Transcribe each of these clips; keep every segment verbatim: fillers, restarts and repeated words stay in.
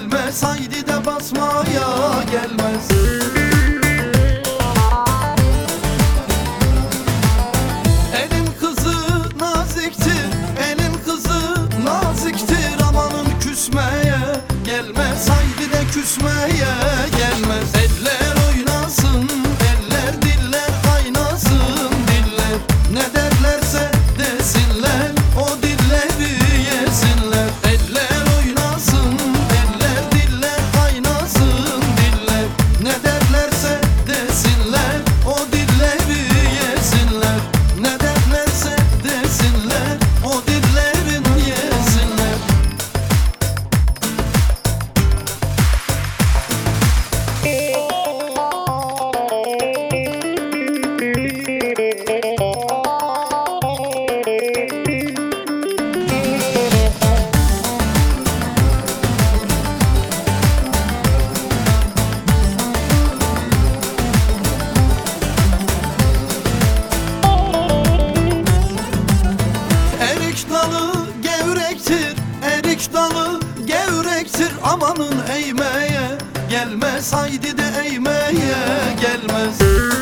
gelmez, haydi de basmaya gelmez. Elin kızı naziktir, elin kızı naziktir, amanın küsmeye gelmez, haydi de küsmeye gelmez. Eller oynasın, eller diller kaynasın, diller ne derlerse desinler, o dilleri yesinler. Eller oynasın, eller diller kaynasın, diller ne derlerse desinler, o dilleri yesinler. Ne derlerse desinler, o dillerin yesinler. Erik dalı gevrektir, erik dalı gevrektir, amanın eğmeye gelmez, haydi de eğmeye gelmez.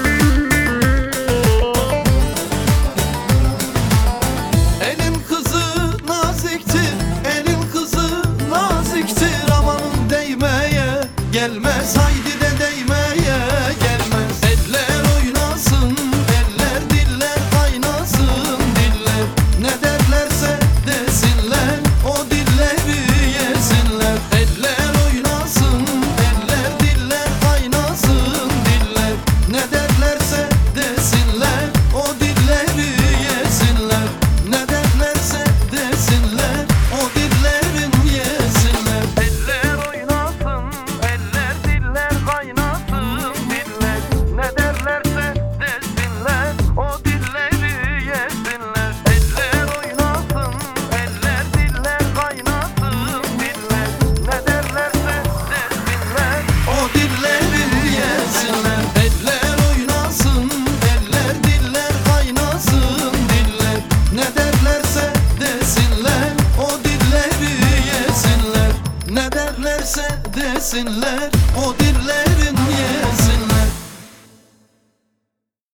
Elin kızı naziktir, elin kızı naziktir, amanın değmeye gelmez, haydi de değmeye gelmez. Eller oynasın, eller diller kaynasın, diller ne derlerse desinler, o dilleri yesinler. Eller oynasın, eller diller kaynasın, diller ne derlerse desinler, o dilleri yesinler. Ne derlerse desinler, o dillerin yesinler. Eller oynasın, eller diller kaynasın, diller ne derlerse desinler, o dilleri yesinler. Eller oynasın, eller diller kaynasın, diller ne derlerse desinler, o dilleri yesinler. Eller oynasın, eller diller kaynasın, diller ne derlerse desinler, o dilleri yesinler. Ne derlerse desinler, o